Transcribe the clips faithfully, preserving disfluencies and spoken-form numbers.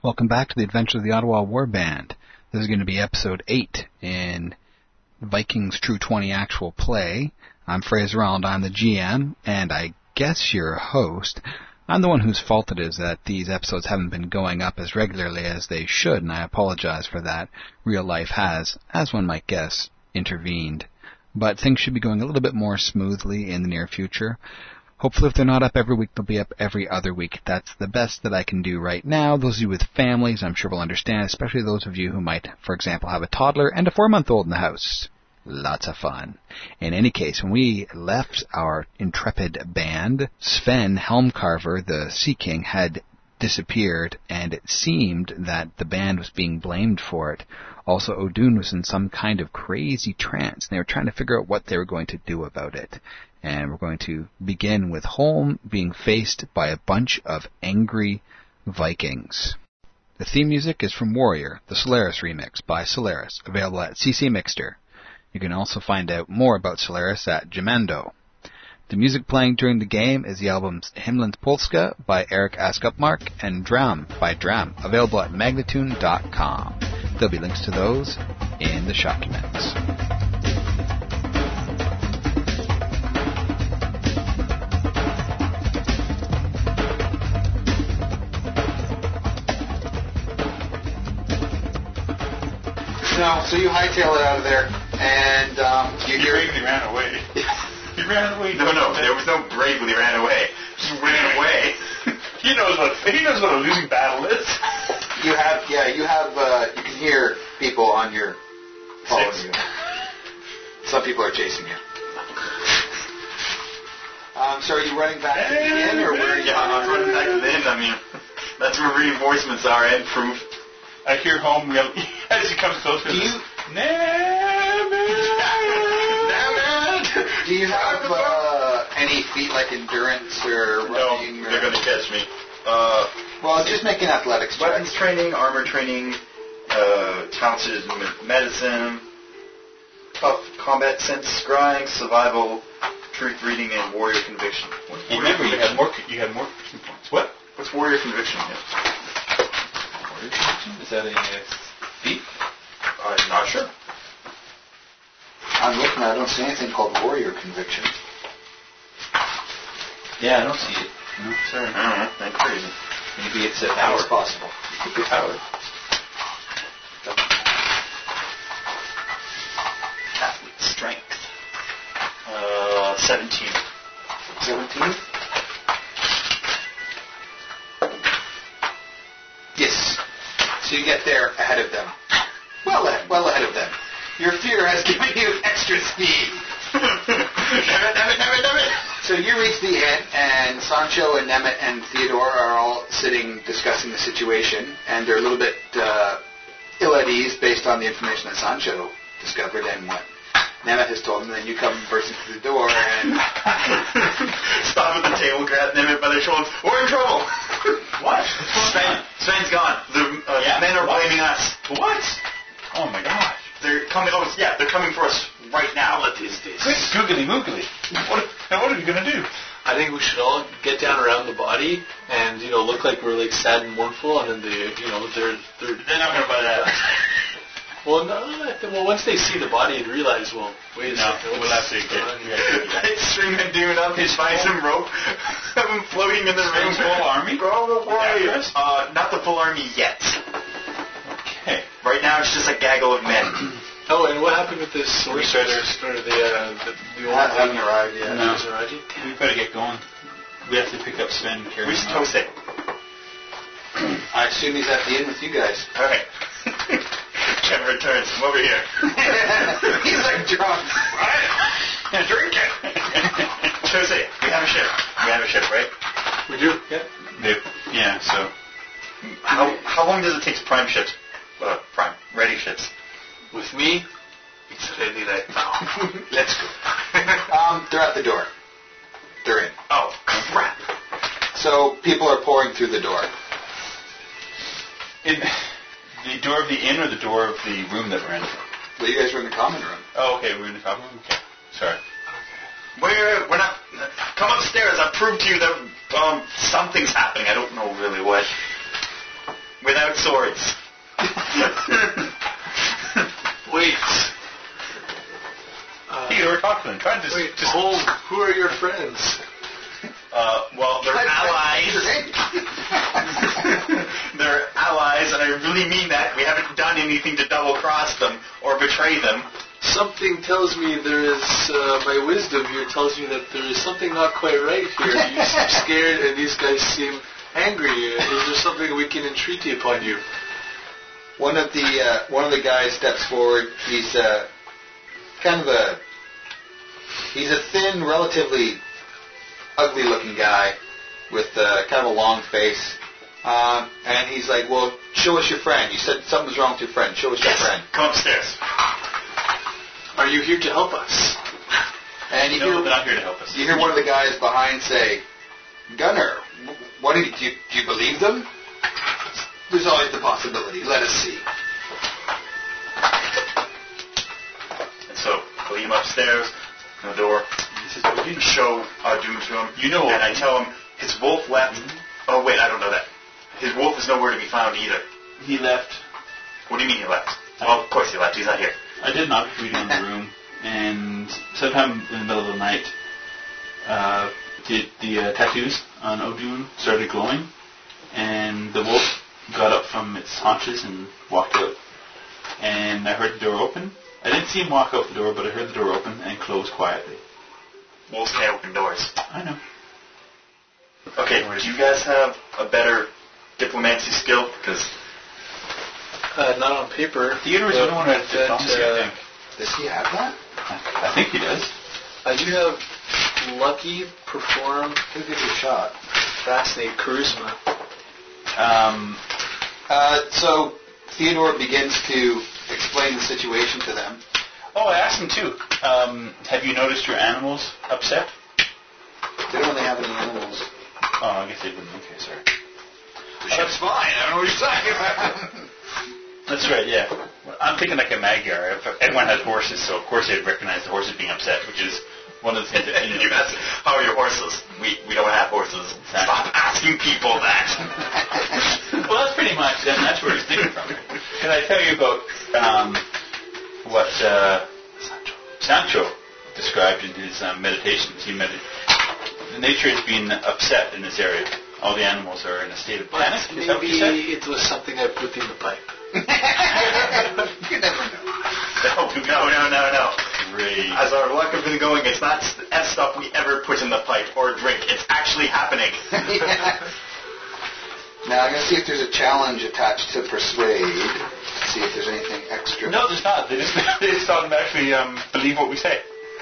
Welcome back to the Adventures of the Ottawa Warband. This is going to be episode eight in Vikings True twenty actual play. I'm Fraser Arnold, I'm the G M, and I guess your host. I'm the one whose fault it is that these episodes haven't been going up as regularly as they should, and I apologize for that. Real life has, as one might guess, intervened. But things should be going a little bit more smoothly in the near future. Hopefully if they're not up every week, they'll be up every other week. That's the best that I can do right now. Those of you with families, I'm sure will understand, especially those of you who might, for example, have a toddler and a four-month-old in the house. Lots of fun. In any case, when we left our intrepid band, Sven Helmcarver, the Sea King, had disappeared, and it seemed that the band was being blamed for it. Also, Odun was in some kind of crazy trance, and they were trying to figure out what they were going to do about it. And we're going to begin with Holm being faced by a bunch of angry Vikings. The theme music is from Warrior, the Solaris remix by Solaris, available at C C Mixter. You can also find out more about Solaris at Jamando. The music playing during the game is the albums Himland Polska by Eric Askupmark and Dram by Dram, available at Magnatune dot com. There'll be links to those in the documents. No, so you hightail it out of there, and um, you he hear... bravely ran away. He ran away. No, no, there was no bravely ran away. He ran away. he knows what he knows what a losing battle is. You have, yeah, you have, uh, you can hear people on your, following Six. you. Some people are chasing you. Um, so are you running back to the inn, or where are you? Yeah, I'm running back to the inn. I mean, that's where reinforcements are and proof. I hear home yell as he comes closer. Do you... Do you have uh, any feat like endurance or running? No, or... they're going to catch me. Uh, well, just make an athletics check. Weapons training, armor training, uh, talented medicine, tough combat sense, scrying, survival, truth reading, and warrior conviction. What's You warrior remember, you conviction? had more. You had more key points. What? What's warrior conviction? Is that a uh, feat? I'm not sure. I'm looking, I don't see anything called warrior conviction. Yeah, I don't see it. No, sorry. I don't know. That's crazy. Maybe it's a How power. is possible? Could be power. Athlete strength. Uh, seventeen. seventeen? Yes. So you get there ahead of them. Well, ahead, well ahead of them. Your fear has given you extra speed. Never, never, never, never. So you reach the inn, and Sancho and Nemeth and Theodore are all sitting discussing the situation, and they're a little bit uh, ill at ease based on the information that Sancho discovered and what Nemeth has told him. And then you come bursting through the door and stop at the table, grab Nemeth by the shoulders. We're in trouble. What? Sven, Sven's gone. The uh, Yeah? men are What? blaming us. What? Oh my gosh. They're coming. Oh, yeah, they're coming for us right now. What is this? Quick, googly moogly. What? Now what are you gonna do? I think we should all get down around the body and, you know, look like we're like sad and mournful, and then they, you know, they're they're. They're not gonna buy that. Well, no, I think, well, once they see the body and realize, well, wait a No, second, we'll what's have to going get. on We here? have to do that. They string the dude up. He's find some rope. Have him floating in the room. Sven's full army? Go With away. actors? Uh, not the full army yet. Okay. Right now, it's just a gaggle of men. Oh, and what happened with this sorcerer or the uh, the, the old Not haven't arrived yet. No. Hasn't arrived yet? We better get going. We have to pick up Sven and carry Where's him out. Tose? I assume he's at the inn with you guys. All right. Kevin returns. Come over here. He's like drunk. What? Drink it. Tose, we have a ship. We have a ship, right? We do. Yeah. They, yeah. So. How how long does it take to prime ships? Uh, prime ready ships. With me, it's ready right now. Let's go. Um, they're at the door. They're in. Oh crap! So people are pouring through the door. In the door of the inn or the door of the room that we're in? Well, you guys were in the common room. Oh, okay. We're in the common room. Okay. Sorry. We're we're not. Come upstairs. I've proved to you that um something's happening. I don't know really what. without swords. Wait. Uh, Theodore, talk to them. Try to just... wait, just hold. Who are your friends? Uh, well, they're allies. They're allies, and I really mean that. We haven't done anything to double-cross them or betray them. Something tells me there is, uh, my wisdom here tells me that there is something not quite right here. You seem scared and these guys seem angry. Is there something we can entreaty upon you? One of the uh, one of the guys steps forward. He's uh, kind of a he's a thin, relatively ugly-looking guy with uh, kind of a long face, um, and he's like, "Well, show us your friend. You said something's wrong with your friend. Show us Yes. your friend." Come upstairs. Are you here to help us? And you No, hear they're not here to help us. you hear one of the guys behind say, "Gunner, what do you, do you do? You believe them?" There's always the possibility. Let us see. And so, I lead him upstairs, to the door, This is what we do. show Ardun to him. You know and I Ardun. tell him his wolf left. Mhm. Oh, wait, I don't know that. His wolf is nowhere to be found either. He left. What do you mean he left? Well, of course he left. He's not here. I did knock reading in the room, and sometime in the middle of the night, uh, the, the uh, tattoos on Odun started glowing, and the wolf got up from its haunches and walked out. And I heard the door open. I didn't see him walk out the door, but I heard the door open and close quietly. Wolves can't open doors. I know. Okay, do you guys have a better diplomacy skill? Because Uh, not on paper. Theodore's the only one who has But, diplomacy, uh, I think. Does he have that? I, I think he does. I do have lucky, perform, Give it a shot. fascinate, charisma. Um, Uh, so Theodore begins to explain the situation to them. oh, I asked him too. Um, have you noticed your animals upset? They don't really have any animals. Oh, I guess they wouldn't. Okay, sorry. The ship's fine. I don't know what you're talking about. That's right, yeah. I'm thinking like a Magyar. If everyone has horses, so of course they'd recognize the horses being upset, which is one of the things that you ask, how are your horses? We we don't have horses. Stop asking people that. Well, that's pretty much, and that's where he's thinking from. Can I tell you about um, what uh, Sancho described in his um, meditations? He medit- the nature has been upset in this area. All the animals are in a state of panic. Is that what you said? Maybe it was something I put in the pipe. You never know. No, no, no, no, no. Great. As our luck has been going, it's not st- that's stuff we ever put in the pipe or drink. It's actually happening. Yeah. Now I'm going to see if there's a challenge attached to persuade. See if there's anything extra. No, there's not. They just, they just automatically um, believe what we say.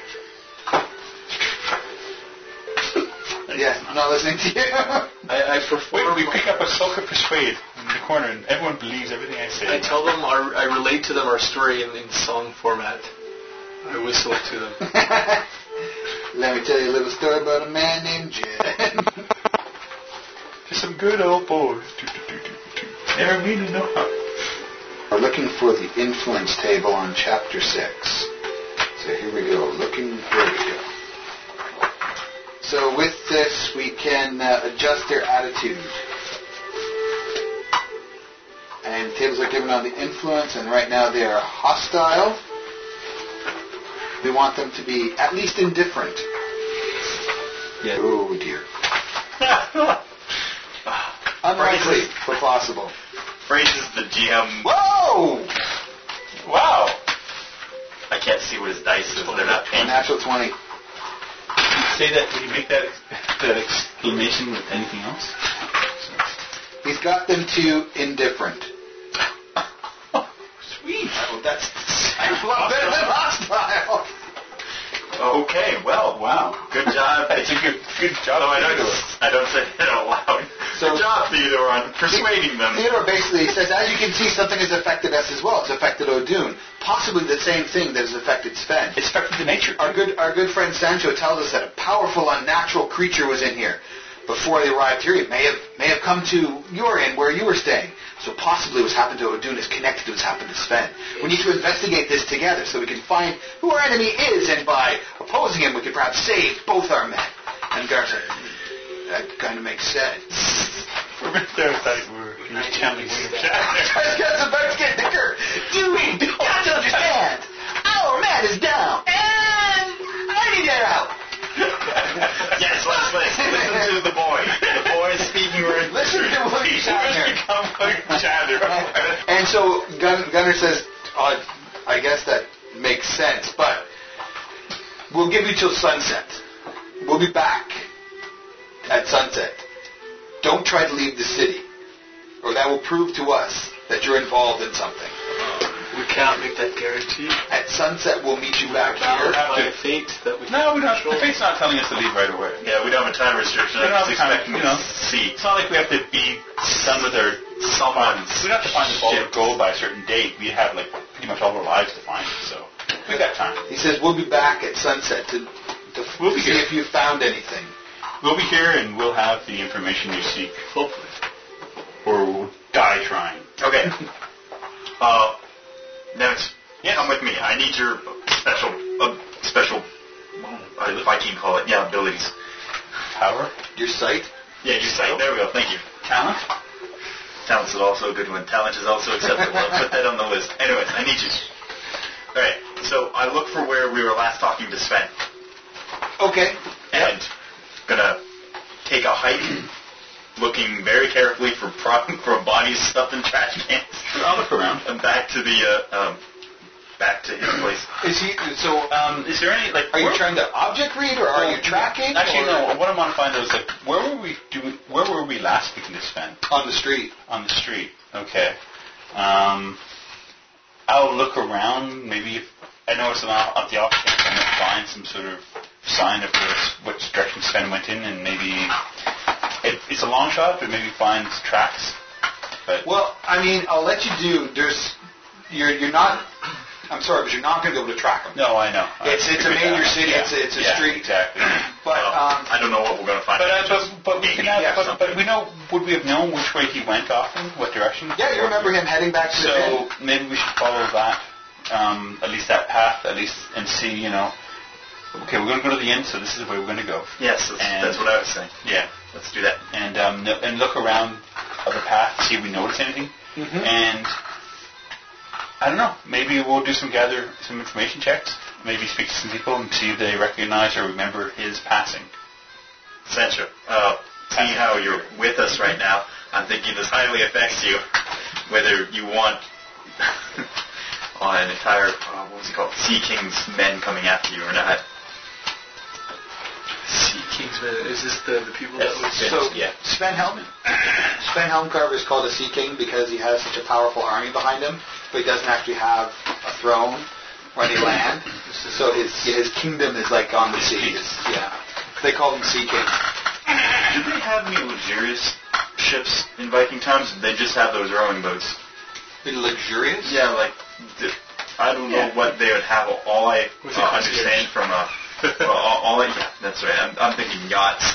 Yeah, I'm not listening to you. I, I perform. Wait, we pick up a sulk of persuade in the corner, and everyone believes everything I say. I tell them, our, I relate to them our story in, in song format. I whistle it to them. Let me tell you a little story about a man named Jed. Just some good old boys. Do, do, do, do, do. Never mean to know how. We're looking for the influence table on chapter six. So here we go. Looking, here we go. So with this, we can uh, adjust their attitude. And tables are given on the influence, and right now they are hostile. We want them to be at least indifferent. Yeah. Oh dear. Unlikely, but possible. Phrases the G M. Whoa! Wow. I can't see what his dice is. They're not A painted. natural twenty. Say that, would you make that, that exclamation with anything else? He's got them to indifferent. Sweet. Oh, that's a lot better than hostile. Okay, well, Wow. good job. That's a good, good job. Although I don't, Theodore. I don't say it out loud. So- good job, Theodore, on persuading them. Theodore basically says, as you can see, something has affected us as well. It's affected Odun. Possibly the same thing that has affected Sven. It's affected the nature. Our good, our good friend Sancho tells us that a powerful, unnatural creature was in here. Before they arrived here, it may have may have come to your inn where you were staying. So possibly what's happened to Odun is connected to what's happened to Sven. We need to investigate this together so we can find who our enemy is, and by opposing him, we could perhaps save both our men. And Gar's like, that kind of makes sense. For a minute there, I thought you were, you Gunner's channeling William This Shatner. guy's about to get thicker. Dude, you got to understand. Our man is down, and I need air out. Yes, let's listen. Listen to the boy. The boy is speaking word. Listen to William He's Shatner. become William Shatner. And so Gun- Gunner says, uh, I guess that makes sense, but we'll give you till sunset. We'll be back at sunset. Don't try to leave the city, or that will prove to us that you're involved in something. We can't make that guarantee. At sunset, we'll meet you back We're here. bound by fate that we No, we don't. control. The fate's not telling us to leave right away. Yeah, we don't have a time restriction. We don't I'm have just time, expecting you know. to see. It's not like we have to be done with our Someone's We don't have to find the ball shit. of gold by a certain date. We have like pretty much all our lives to find it, so we got time. He says, we'll be back at sunset to, to We'll be see here. if you found anything. We'll be here and we'll have the information you seek, Hopefully. or we'll die trying. Okay. Uh, Nemitz, Yes. come with me. I need your special, uh, special, uh, Viking call it, yeah, abilities. Power, Your sight? Yeah, you say. There we go. Thank you. talent. Talent is also a good one. Talent is also acceptable. I'll put that on the list. Anyways, I need you. All right. So I look for where we were last talking to Sven, Okay. and gonna take a hike, looking very carefully for pro- for bodies stuffed in trash cans, I'll look around. and back to the uh, um, back to his place. Is he, so, Um, is there any like? are you where- trying to object read, or are you tracking? Actually, or no. What I want to find out is like, where were we doing? Where were we last speaking to Sven? On the street. On the street. Okay. Um, I'll look around. Maybe if I know it's not up the off chance I might find some sort of sign of this, which direction Sven went in, and maybe it, it's a long shot, but maybe find tracks. But Well, I mean, I'll let you do, there's, you're, you're not, I'm sorry, but you're not going to be able to track them. no, I know. It's, it's a I figured major that. city, Yeah. it's a, it's a Yeah, street. Exactly. But, Well, um, I don't know what we're gonna find. But, uh, but, Just but we can maybe have, but, something. but we know, would we have known which way he went off in, what direction? yeah, you remember him heading back to the So inn. maybe we should follow that, um, at least that path, at least, and see, you know, okay, we're going to go to the inn, so this is the way we're going to go. Yes, that's, And- that's what I was saying. Yeah, Let's do that. and um, no- and look around of the path, see if we notice anything, Mhm. and I don't know, maybe we'll do some gather some information checks, maybe speak to some people and see if they recognize or remember his passing. Sancho, uh, seeing how you're with us right now, I'm thinking this highly affects you, whether you want an entire, uh, what was it called, Sea King's men coming after you or not. Sea Kingsman, is this the, the people that was... So, Yeah. Sven Helm, Sven Helmcarver is called a Sea King because he has such a powerful army behind him, but he doesn't actually have a throne or any land. So his his kingdom is like on the sea. It's, yeah, they call him Sea King. Did they have any luxurious ships in Viking times? Or did they just have those rowing boats? Pretty luxurious. Yeah, like, the, I don't know Yeah. what they would have. All I Was uh, it understand from a... well, all, all I, yeah, that's right. I'm, I'm thinking yachts.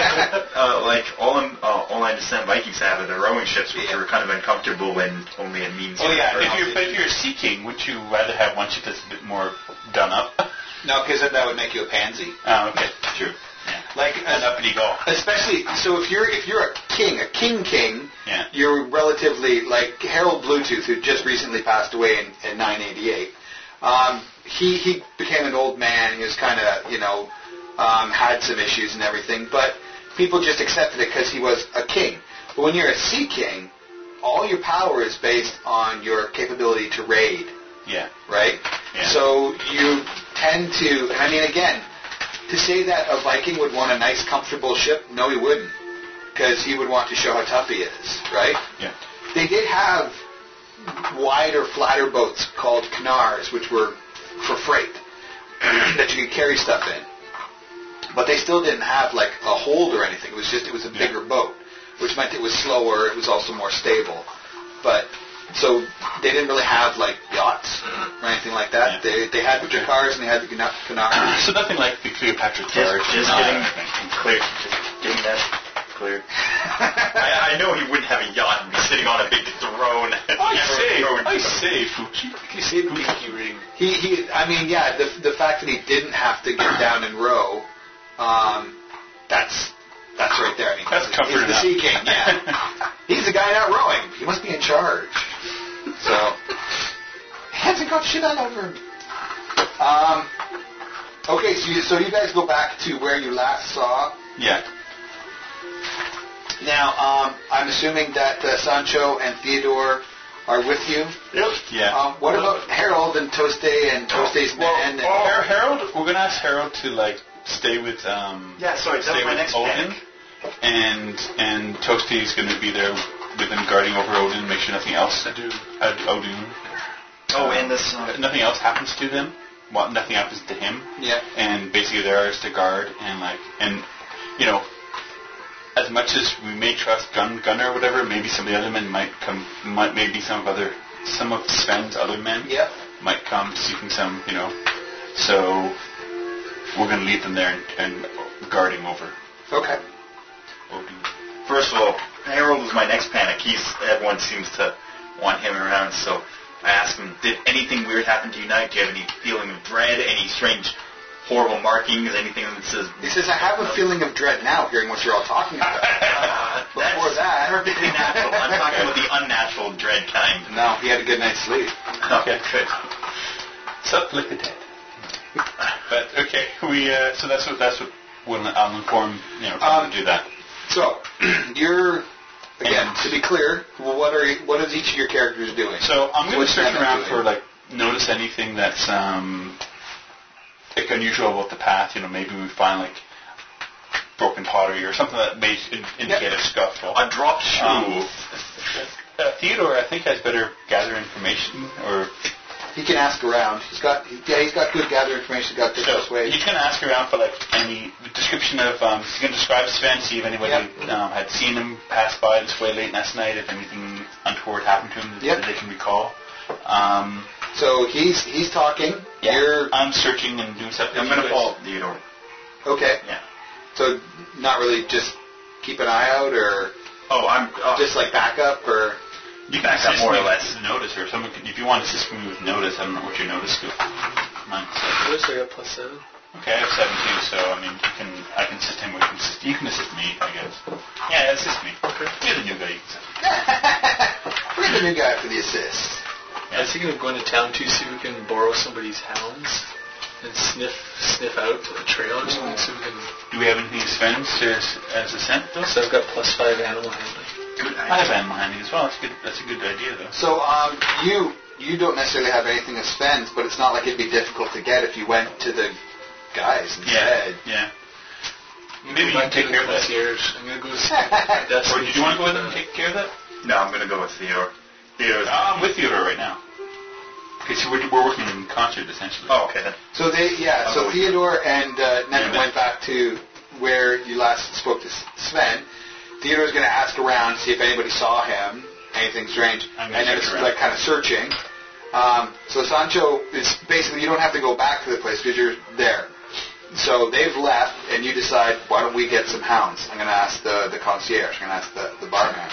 uh, like all, I'm, uh, all I understand Vikings have are the rowing ships, which Yeah. are kind of uncomfortable and only a means. Oh of yeah, if transport. you're, but if you're a sea king, would you rather have one ship that's a bit more done up? No, because then that would make you a pansy. Oh, okay, true. Yeah. Like And up you go. especially so if you're if you're a king, a king king, Yeah. you're relatively like Harold Bluetooth, who just recently passed away in, in nine eighty-eight. Um, he he became an old man. He was kind of you know um, had some issues and everything, but people just accepted it because he was a king. But when you're a sea king, all your power is based on your capability to raid, Yeah. right? Yeah. So you tend to, and I mean again, to say that a Viking would want a nice, comfortable ship, no, he wouldn't, because he would want to show how tough he is, right? Yeah. They did have wider, flatter boats called canars, which were for freight that you could carry stuff in, but they still didn't have like a hold or anything. It was just it was a Yeah. bigger boat, which meant it was slower. It was also more stable, but. So they didn't really have like yachts or anything like that. Yeah. They they had the cars and they had the cana- canars. So nothing like the Cleopatra Just, carriage. just No, getting I think. clear. Just getting that clear. I, I know he wouldn't have a yacht and be sitting on a big throne. I say, Throne. I say, Fuji. You say pinky ring. He he. I mean, yeah. The the fact that he didn't have to get down and row, um, that's That's right there. I mean, That's he's, comfort he's the enough. Sea King, yeah. He's the guy not rowing. He must be in charge. So, he hasn't got shit all over him. Um, okay, so you, so you guys go back to where you last saw. Yeah. Now, um, I'm assuming that uh, Sancho and Theodore are with you. Yep. Yeah. Um, what about Harold and Toste and Toste's well, men? And, oh, Har- Harold, we're going to ask Harold to, like, stay with, um... Yeah, sorry, that stay was my with next Odin. panic. And, and Toasty is going to be there with him guarding over Odin, make sure nothing else to do, uh, Odin. Oh, and this... Uh, Nothing else happens to them. Well, nothing happens to him. Yeah. And basically there is to guard and, like, and, you know, as much as we may trust Gun Gunner or whatever, maybe some of the other men might come, might maybe some of other, some of Sven's other men Yep. might come seeking some, you know. So we're going to leave them there and, and guarding over Okay. Odin. First of all, Harold was my next panic. He's everyone seems to want him around, so I asked him, did anything weird happen to you tonight? Do you have any feeling of dread? Any strange, horrible markings? Anything that says... He says, I have a feeling of dread now, hearing what you're all talking about. Uh, Before that's that... perfectly natural. I'm talking about the unnatural dread kind. No, he had a good night's sleep. Okay, good. Sup like the dead. But okay, we uh, so that's what that's what we'll I'll inform you know Um, to do that. So, you're... Again, And- to be clear, what are what is each of your characters doing? So I'm going to What's search that around doing? for like notice anything that's um like unusual about the path. You know, maybe we find like broken pottery or something that may in- indicate Yep. a scuffle. A dropped shoe. Um, uh, Theodore, I think, has better gather information or. He can ask around. He's got he, yeah, he's got good gather information. He's got good So persuade. he can ask around for like any description of. Um, he can describe Sven, see if anybody Yep. um, had seen him pass by this way late last night. If anything untoward happened to him Yep. that they can recall. Um, So he's he's talking. yeah, You're I'm searching and doing stuff. I'm going to follow Theodore. okay. Yeah. So not really just keep an eye out, or Oh, I'm... Uh, just like backup, or You can Back up assist more me or less. with notice, or someone can, if you want to assist me with notice. I don't know what your notice is. Mine's seven. First I got plus seven. Okay, I have seven too. So I mean, you can I can assist him. We can assist. You can assist me, I guess. Yeah, assist me. Okay. You're the new guy. You can assist me. we're the new guy for the assist. I was thinking of going to town too, see if we can borrow somebody's hounds and sniff sniff out a trail or something, so we can... Do we have anything Sven's as, as a scent though? So I've got plus five animal handling. good I have idea. animal handling as well. That's good. That's a good idea though. So um, you you don't necessarily have anything as Sven's, but it's not like it'd be difficult to get if you went to the guys instead. Yeah. Maybe you Might can take do the care of that. concierge. I'm going to go to my desk. Or did you want to go with him and take care of that? No, I'm going to go with Theodore. Theodore's... Uh, I'm with Theodore right now. Okay, so we're, we're working in concert essentially. Oh, okay then. So they yeah. I'll So go with you. Theodore and uh, Nemeth Yeah, went back to where you last spoke to S- Sven. Theodore's going to ask around, see if anybody saw him, anything strange, I'm gonna and then search it's around. like kind of searching. Um, so Sancho is basically you don't have to go back to the place because you're there. So they've left, and you decide, why don't we get some hounds? I'm going to ask the, the concierge. I'm going to ask the, the barman.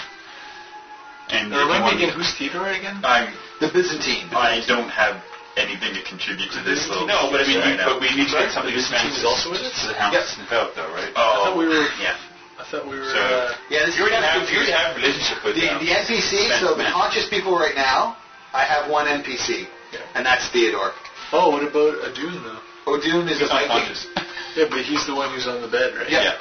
And Now, if you remind me want- again, who's Theodore again? I'm... The Byzantine. I don't have anything to contribute to this little... No, but I mean, right we, now. but we need to Sorry? get something The to Byzantine Sven's is also with us? to the house Yep. to sniff out though, right? Oh, I thought we were... Yeah. I thought we were... So- uh, Yeah, this You already is have, you already have a relationship with the, them. the N P C, Sven's so the men. conscious people right now, I have one N P C, Yeah. and that's Theodore. oh, what about Adun, though? Odun is a He's Viking. unconscious. Yeah, but he's the one who's on the bed, right? Yeah.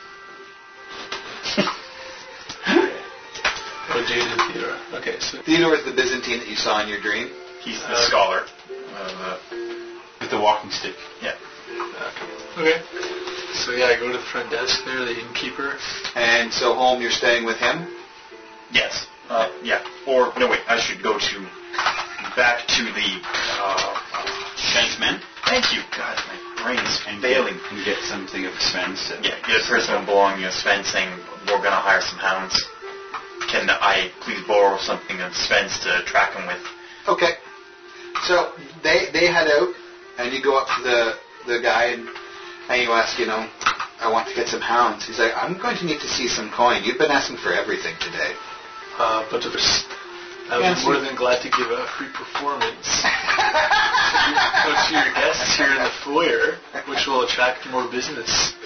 Odun and Theodore. Okay, so... Theodore is the Byzantine that you saw in your dream. He's the Uh, scholar. Uh, With the walking stick. yeah. Okay. So yeah, I go to the front desk there, the innkeeper. And so home, you're staying with him. Yes. Uh, yeah. Or, no, wait, I should go to... Back to the... Uh, Sven's men. thank you. God, my brain is And failing. Get, and get something of Sven's. uh, Yeah, get a personal belonging of Sven saying, we're going to hire some hounds. Can I please borrow something of Sven's to track him with? Okay. So they they head out, and you go up to the the guy and, and you ask, you know, I want to get some hounds. He's like, I'm going to need to see some coin. You've been asking for everything today. Uh, but there's... I would Yeah, be so- more than glad to give a free performance to your guests here in the foyer, which will attract more business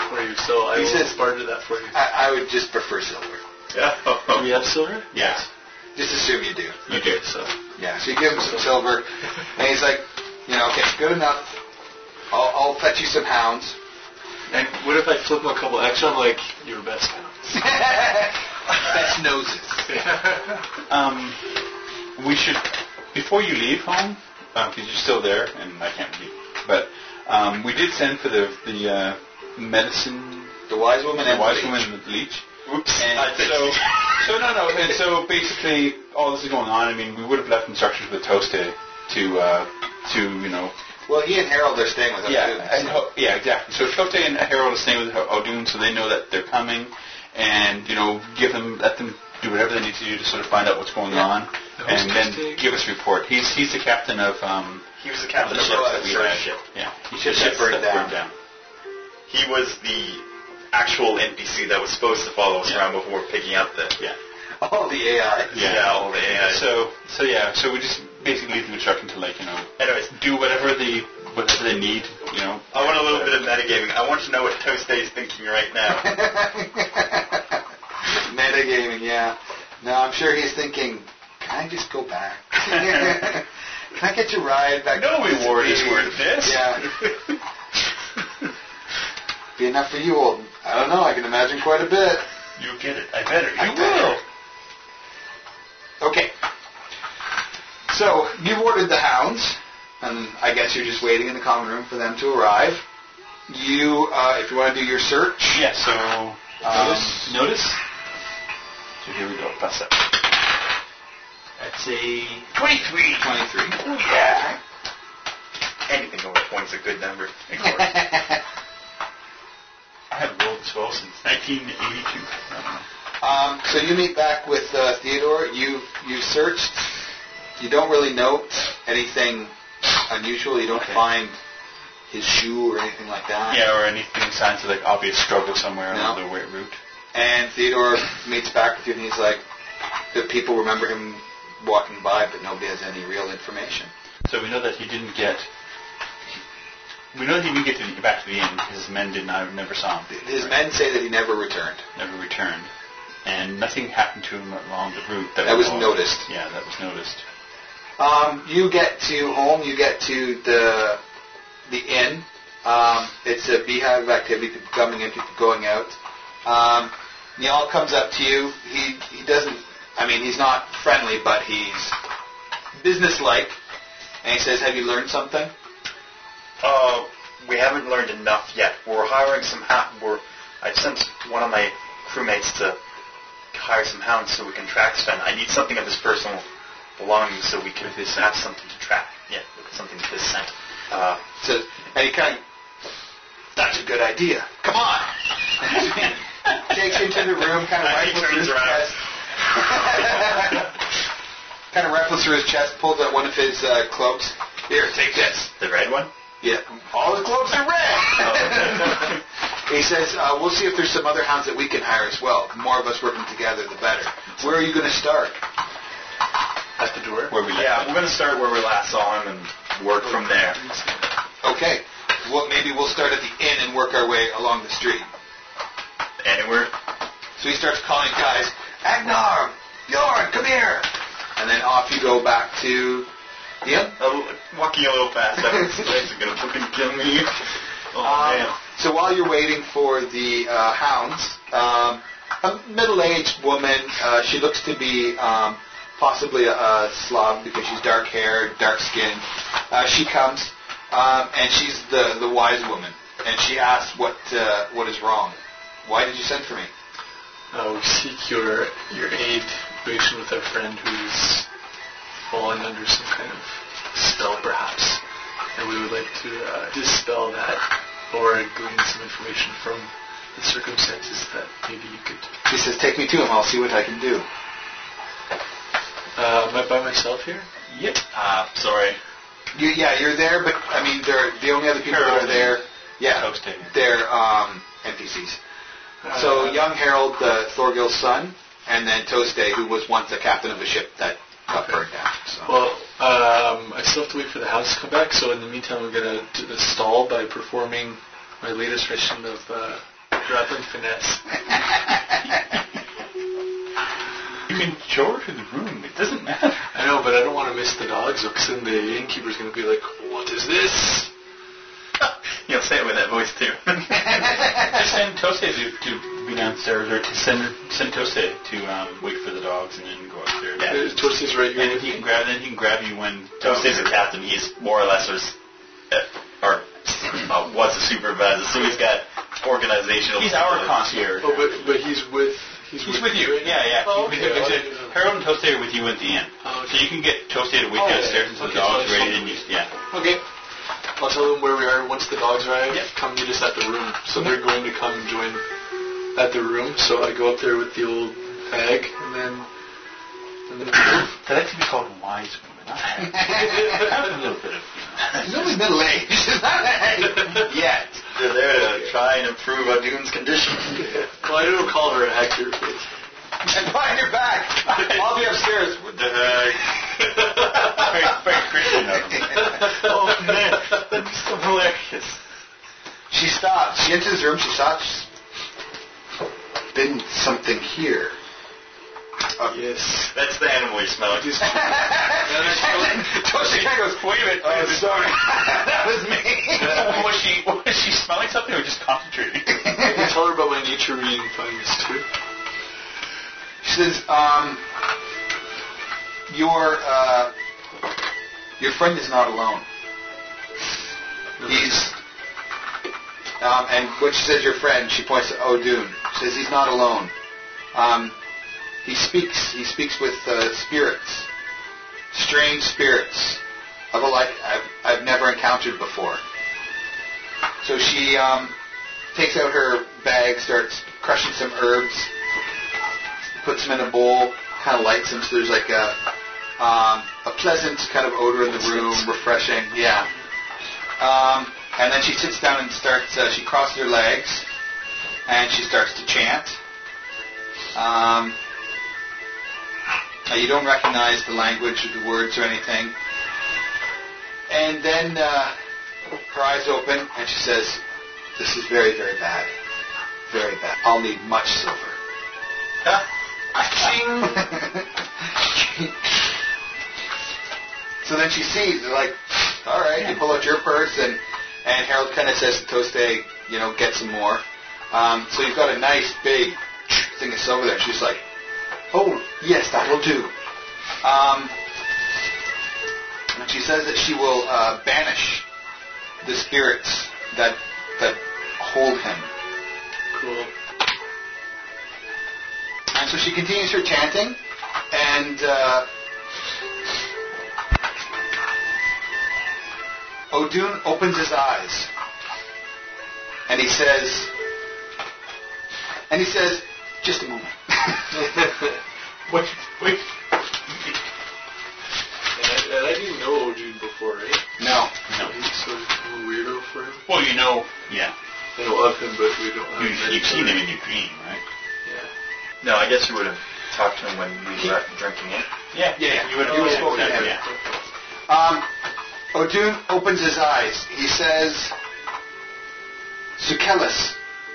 for you, so I He will says- barter that for you. I, I would just prefer silver. Yeah. Do we have silver? Yeah. Just assume you do. You do. So, Yeah. So you give him some silver, and he's like, you know, okay, good enough. I'll, I'll fetch you some hounds. and what if I flip him a couple extra? I'm like, your best hounds. Best noses. Um, we should, before you leave home, because you're still there, and I can't leave, but um, we did send for the the uh, medicine, The wise woman the and wise the woman leech. and the bleach. Oops. And I think- so, so no, no, and so basically all this is going on. I mean, we would have left instructions with Toste to, uh, to you know, Well, he and Harold are staying with us. yeah, too, and so- Ho- yeah, exactly. So Tote and Harold are staying with O'Doon, so they know that they're coming, and you know, give them, let them do whatever they need to do to sort of find out what's going Yeah. on, And and who's then Tote? give us a report. He's he's the captain of um, He was the captain the of ship the that we first had. ship. Yeah, he The should ship burned down. He was the actual N P C that was supposed to follow us Yeah. around before picking up the Yeah. All the A I. yeah, all the A I. So so yeah, so we just basically leave the instruction to like you know Anyways, do whatever the whatever they need. You know. I want a little bit of metagaming. I want to know what Toste is thinking right now. Metagaming, yeah. No, I'm sure he's thinking, can I just go back? Can I get your ride back? No to reward is Disney? worth this. Yeah. Be enough for you, old. I don't know. I can imagine quite a bit. You get it. I better. I You better. will. Okay. So you've ordered the hounds, and I guess you're just waiting in the common room for them to arrive. You, uh, if you want to do your search, Yeah. So um, Notice. notice. So here we go. Plus that. That's a twenty-three. twenty-three. Oh yeah. Anything over twenty is a good number. Of course. I haven't rolled this well since nineteen eighty-two. Um, so you meet back with uh, Theodore. You you searched. You don't really note anything unusual. You don't Okay. find his shoe or anything like that. Yeah, or anything signs of like obvious struggle somewhere No. along the way route. And Theodore meets back with you, and he's like, the people remember him walking by, but nobody has any real information. So we know that he didn't get. We know that he didn't get to the, back to the inn. His men did not never saw him. His men say that he never returned. Never returned, and nothing happened to him along the route that, That we was know of. noticed. Yeah, that was noticed. Um, you get to home. You get to the the inn. Um, it's a beehive of activity. People coming in, people going out. Um, Niall comes up to you. He he doesn't. I mean, he's not friendly, but he's businesslike. And he says, "Have you learned something?" Uh, we haven't learned enough yet. We're hiring some ha- we're I've sent one of my crewmates to hire some hounds so we can track Sven. I need something of his personal belongings so we can have something to track. Yeah, something with his scent. Uh, Says, and he kind of, "That's a good idea. Come on." Takes you into the room, kind of He rifles through turns his around. chest. Kind of rifles through his chest, pulls out one of his uh, cloaks. Here, take this. the red one? Yeah, all the cloaks are red. He says, uh, "We'll see if there's some other hounds that we can hire as well. The more of us working together, the better." Where are you going to start? At the door? Where we left Yeah, him. we're going to start where we last saw him and work from there. Okay, well, maybe we'll start at the inn and work our way along the street. Anywhere? So he starts calling guys, "Agnar, Bjorn, come here!" And then off you go back to the inn. A little, walking a little fast. These guys are going to fucking kill me. Oh, Um, man. so while you're waiting for the uh, hounds, um, a middle-aged woman, uh, she looks to be um, possibly a, a Slav because she's dark-haired, dark-skinned. Uh, she comes, um, and she's the, the wise woman, and she asks what uh, what is wrong. Why did you send for me? Uh, we seek your your aid in relation with our friend who's fallen under some kind of spell, perhaps. And we would like to uh, dispel that or glean some information from the circumstances that maybe you could... She says, "Take me to him. I'll see what I can do." Uh, am I by myself here? Yep. Ah, sorry. You, yeah, you're there, but I mean, they're the only other people that are there. Yeah, Toasted. they're um, N P Cs. So Uh, young Harold, uh, Thorgil's son, and then Toste, who was once a captain of a ship that got Okay. burned down. So. Well, um, I still have to wait for the house to come back, so in the meantime I'm going to do the stall by performing my latest rendition of uh, grappling finesse. You can show her to the room. It doesn't matter. I know, but I don't want to miss the dogs, because then the innkeeper's going to be like, what is this? You'll say it with that voice, too. Just send Tose to, to be downstairs, or to send send Tose to um, wait for the dogs and then go upstairs. Yeah, uh, Tose's right here. And he can grab, then he can grab you when Tose's the captain. He's more or less, or, or uh, was a supervisor, so he's got organizational... He's our concierge. Oh, but, but he's with... He's, He's with, with you. Right Yeah, yeah. Oh, He's okay. with you. So Harold and Toste are with you at the end. Oh, okay. So you can get Toste to wait Oh, downstairs yeah. until Okay, the dog's so ready, and you, yeah. Okay. I'll tell them where we are once the dogs arrive. Yep. Come meet us at the room. So they're going to come join at the room. So I go up there with the old bag, and then... And then They like to be called wise women. Have a little bit of... He's only middle-aged. Yet. They're there to try and improve O'Doon's condition. well, I don't call her a hacker, but... And behind your back. I'll be upstairs. What the heck? very, very Christian of him. Oh, man. That's so hilarious. She stops. She enters the room. She stops. Been something here. Uh, yes. That's the animal you smell. Toshi kind of goes, wait a minute. Oh, sorry. That was me. was she was she smelling something or just concentrating? I can tell her about my nature reading finds, too. She says, um, your, uh, your friend is not alone. He's, um, and when she says your friend, she points to O'Doon. She says he's not alone. Um, he speaks, he speaks with, uh, spirits. Strange spirits of a like I've, I've never encountered before. So she, um, takes out her bag, starts crushing some herbs, puts them in a bowl, kind of lights them, so there's like a um, a pleasant kind of odor in the room, refreshing, yeah. Um, and then she sits down and starts, uh, she crosses her legs, and she starts to chant. Um, uh, you don't recognize the language or the words or anything. And then uh, her eyes open, and she says, this is very, very bad. Very bad. I'll need much silver. So then she sees, like, all right, you pull out your purse, and, and Harold kind of says to Toste, you know, get some more. Um, so you've got a nice big thing of silver there. She's like, oh, yes, that will do. Um, and she says that she will uh, banish the spirits that that hold him. Cool. And so she continues her chanting, and uh, O'Doon opens his eyes, and he says, and he says, just a moment. Wait, wait. And I, and I didn't know O'Doon before, right? No. No. He's sort of a weirdo for him. Well, you know, yeah. I know of him, but we don't have You, met you've each seen other. him in your dream, right? Yeah. No, I guess you would have talked to him when we were drinking it. Yeah, Yeah, yeah. You would You would have have spoken to him. Yeah. Um, O'Doon opens his eyes. He says, Sukelis.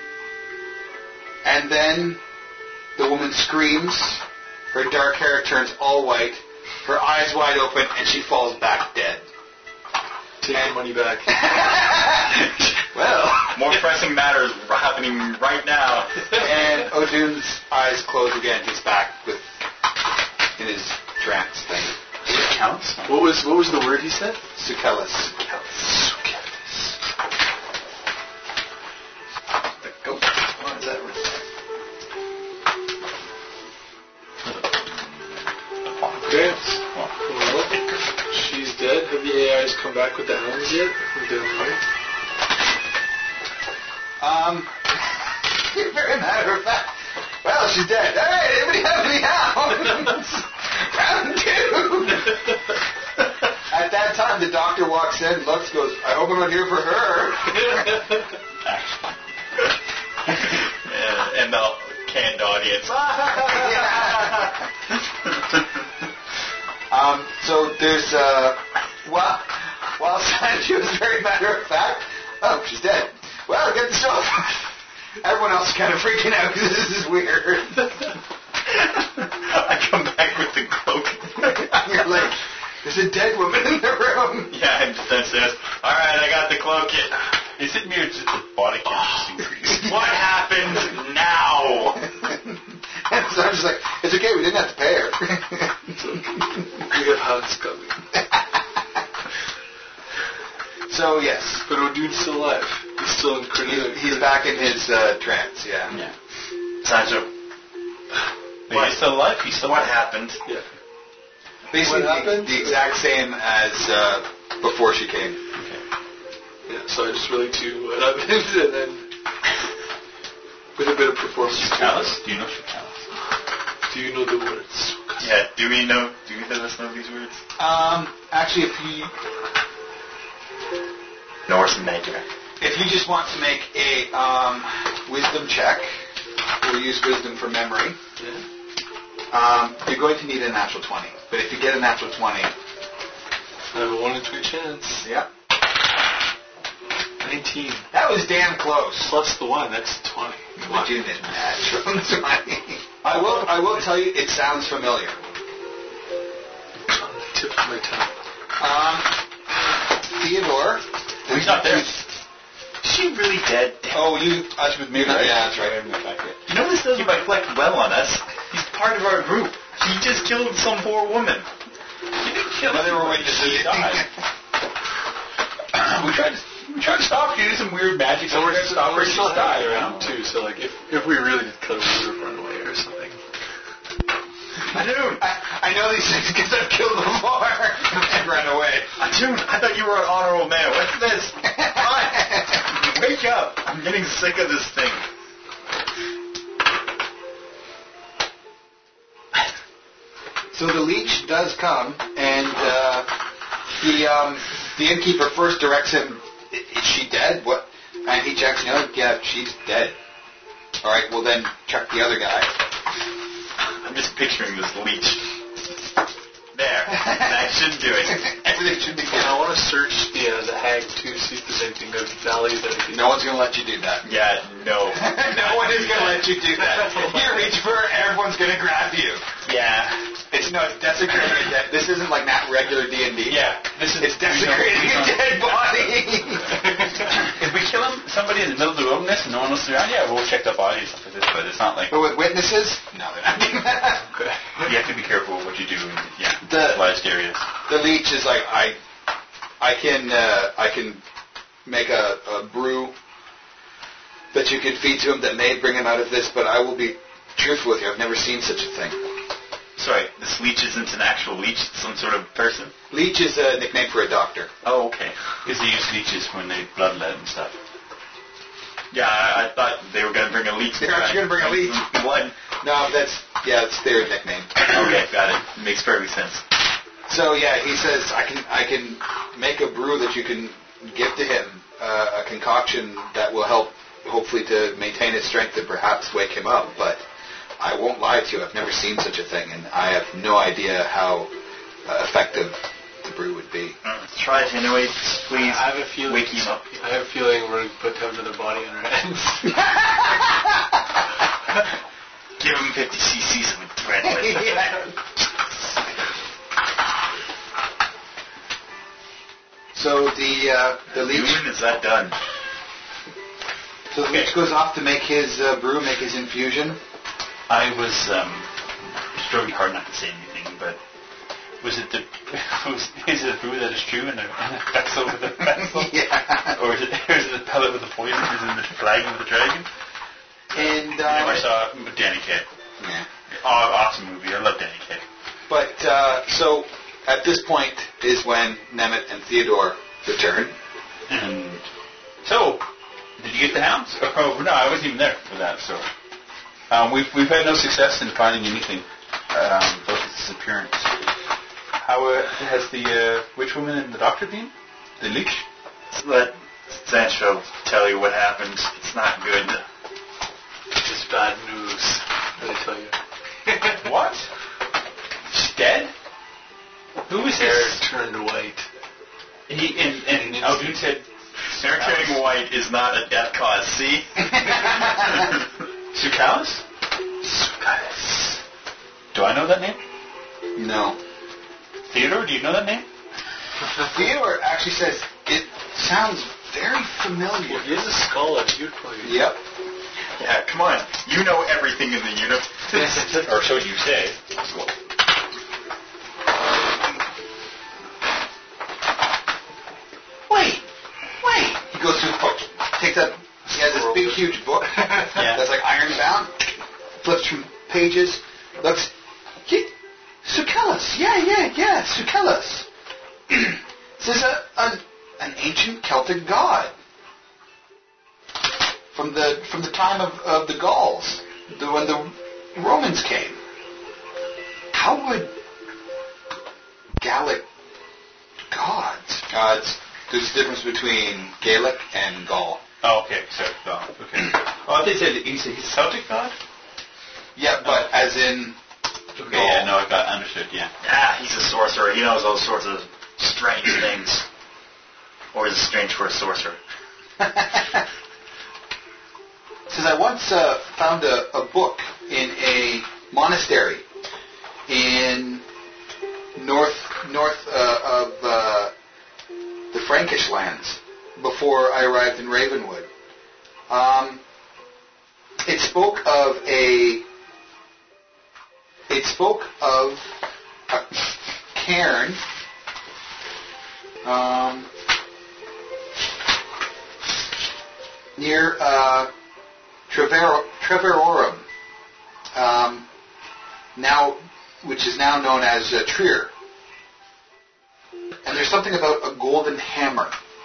And then the woman screams. Her dark hair turns all white. Her eyes wide open, and she falls back dead. Take the money back. Well, More pressing matters are happening right now. and O'Doon's eyes close again. He's back with in his trance thing. It counts. What was what was the word he said? Sukelis. The goat. What is that? Okay. Well, she's dead. Have the A Is come back with the hounds yet? Or they're on the way? Um, very matter of fact. Well, she's dead. All right, anybody have any hounds? Round two. At that time, the doctor walks in, looks, goes, I hope I'm not here for her. Actually. Yeah, and the canned audience. um, so there's, uh, well, while Sanju is very matter of fact, oh, she's dead. Well, get the stuff. Everyone else is kind of freaking out because this is weird. I come back with the cloak. You're like, there's a dead woman in the room. Yeah, I'm downstairs. All right, I got the cloak. Is it me or just the body count just increased? What happened now? And so I'm just like, it's okay, we didn't have to pay her. We have Hans coming. So, yes. But O'Doone's still alive. He's still in He's, critical. he's back in his uh, trance, yeah. Yeah. Sancho, But he's still alive? He's still what alive. happened? Yeah. Basically, What happened? the, the exact same as uh, before she came. Okay. Yeah, so I just relate to what happened and then with a bit of performance. Chalice? Do you know Chalice? Do you know the words? Yeah, do we know, do we let us know these words? Um, actually, if you Norse magic. if you just want to make a um, wisdom check, we'll use wisdom for memory. Yeah. Um, you're going to need a natural twenty. But if you get a natural twenty, I have a one in three chance. yeah, nineteen. that was damn close. Plus the one, that's twenty. Come on. But you did natural twenty. I will. I will tell you, it sounds familiar. On the tip of my tongue. Um, Theodore. He's not there. Is she really dead? Oh, you us with me? Yeah, that's right. You know this doesn't reflect well on us. He's part of our group. He just killed some poor woman. He didn't kill Well, her. they were witnesses. She died. we tried to we tried to stop her. You did some weird magic. So we're going to stop her. She still died. hanging Around around too, so like if, if we really did kill her, we would have run away or something. Dude, I, I know these things because I've killed them before and run away. Dude, I thought you were an honorable man. What's this? Wake up. I'm getting sick of this thing. So the leech does come, and uh, the um, the innkeeper first directs him. Is she dead? What? And he checks. You know, yeah, she's dead. All right. Well, then check the other guy. I'm just picturing this leech. There. That should do it. Everything should be And good. I want to search the uh, the hag too, see if there's anything of value that I can. No one's going to let you do that. Yeah, no. No one is going to let you do that. You reach for her, everyone's going to grab you. Yeah. It's no, it's desecrating a dead. This isn't like not regular D and D. Yeah. This is. It's desecrating a dead body. If we kill him, somebody in the middle of the wilderness and no one else is around, yeah, we'll check the body and stuff like this. But it's not like But with witnesses, no, they're not doing that. okay. You have to be careful with what you do in yeah The- civilized areas. The leech is like I, I can uh, I can make a, a brew that you can feed to him that may bring him out of this. But I will be truthful with you. I've never seen such a thing. Sorry, this leech isn't an actual leech, it's some sort of person? Leech is a nickname for a doctor. Oh, okay. Because they use leeches when they bloodlet and stuff. Yeah, I, I thought they were going to bring a leech. They're actually gonna bring a leech. Blood. No, that's yeah, that's their nickname. Okay, got it. Makes perfect sense. So yeah, he says I can I can make a brew that you can give to him, uh, a concoction that will help hopefully to maintain his strength and perhaps wake him up. But I won't lie to you, I've never seen such a thing, and I have no idea how uh, effective the brew would be. Let's try it anyway, please. I have a feeling. Wake him up. I have a feeling we're going to put another body on our hands. Give him fifty cc's of adrenaline. Yeah. So the uh, the leech When is that done? so the leech goes off to make his uh, brew, make his infusion. I was um, struggling hard not to say anything, but was it the was, is it the brew that is true and the, and the vessel with the vessel, Yeah. or is it or is it the pellet with the poison? Is it the flag with the dragon? And I never uh, saw Danny Kaye. yeah. Oh, awesome movie! I love Danny Kaye. But uh, so at this point is when Nemeth and Theodore return. And so, did you get the hounds? Oh no, I wasn't even there for that. So um, we've we've had no success in finding anything um, about his disappearance. How uh, has the uh, witch woman and the doctor been? The leech? Let Sancho tell you what happened. It's not good. It's bad news, I tell you. What? She's dead? Who is Hair this? turned white. He and and Aldun said, Hair turning white is not a death cause, see? Sucalis? Sucalis. Do I know that name? No. Theodore, do you know that name? Theodore actually says it sounds very familiar. Well, he is a scholar. He would probably... Yep. Yeah, come on. You know everything in the universe. Or so you say. Wait, wait. He goes through the book, takes up, he has this big, huge book Yeah. that's like iron bound, flips through pages, looks, yeah, Sucalis, yeah, yeah, yeah, Sucalis. This is a, a, an ancient Celtic god from the from the time of, of the Gauls, the, when the Romans came. How would Gallic gods? Gods. There's a difference between Gaelic and Gaul. Oh, okay. Sorry. Oh, okay. Oh, I thought you said he's a Celtic god? Yeah, but as in Okay, yeah, no, I got understood, yeah. Ah, he's a sorcerer. He knows all sorts of strange things. Or is it strange for a sorcerer? Says I once uh, found a, a book in a monastery in north north uh, of uh, the Frankish lands before I arrived in Ravenwood. Um, it spoke of a it spoke of a cairn um, near uh, Trever- Treverorum, um, now, which is now known as uh, Trier. And there's something about a golden hammer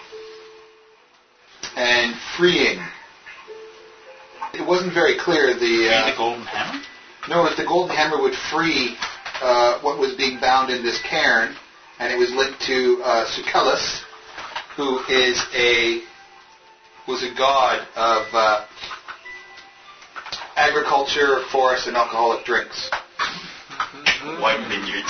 and freeing. It wasn't very clear. The, uh, the golden hammer? No, the golden hammer would free uh, what was being bound in this cairn, and it was linked to uh, Sucalis, who is a was a god of uh, agriculture, forest, and alcoholic drinks. Wine vineyards.